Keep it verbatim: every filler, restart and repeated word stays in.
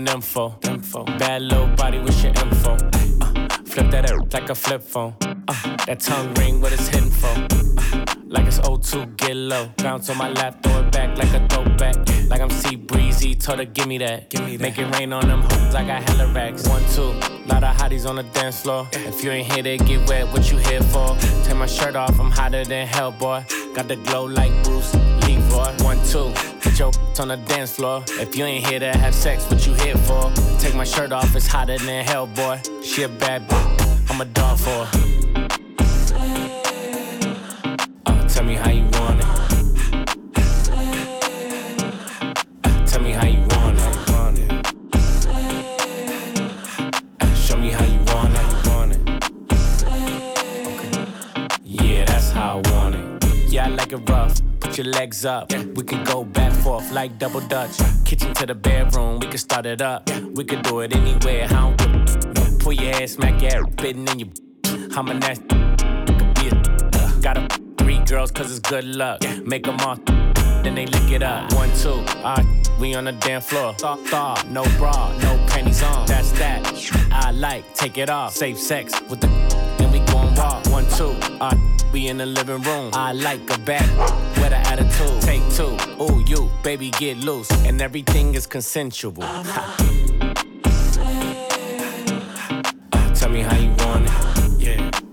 info. info. Bad little body, what's your info? Uh, flip that out like a flip phone. Uh, that tongue ring, what it's hitting for? Uh, like it's oh two, get low. Bounce on my lap, throw it back like a throwback. Like I'm Sea Breezy, told her give me that. Give me that. Make it rain on them hoes, I got hella racks. One, two, lot of hotties on the dance floor. If you ain't here to get wet, what you here for? Take my shirt off, I'm hotter than hell, boy. Got the glow like Bruce Leroy. One, two, put your on the dance floor. If you ain't here to have sex, what you here for? Take my shirt off, it's hotter than hell, boy. She a bad bitch, I'm a dog for her. Uh, tell me how you want it. Uh, tell me how you want it. Uh, show me how you want it. Okay. Yeah, that's how I want it. Yeah, I like it rough. Put your legs up. Yeah. We can go back forth like double dutch. Kitchen to the bedroom, we can start it up. Yeah. We can do it anywhere. How I'm pull your ass, smack your ass, spitting in your. I'm a nasty. Uh, got a three girls, cause it's good luck. Yeah. Make them all, then they lick it up. One, two, alright, we on the damn floor. Thaw, thaw, no bra, no panties on. That's that. I like, take it off. Safe sex with the. Then we gon' walk. One, two, alright. We in the living room. I like a bad with an attitude. Take two. Ooh, you, baby, get loose. And everything is consensual. uh, tell me how you want it. Yeah.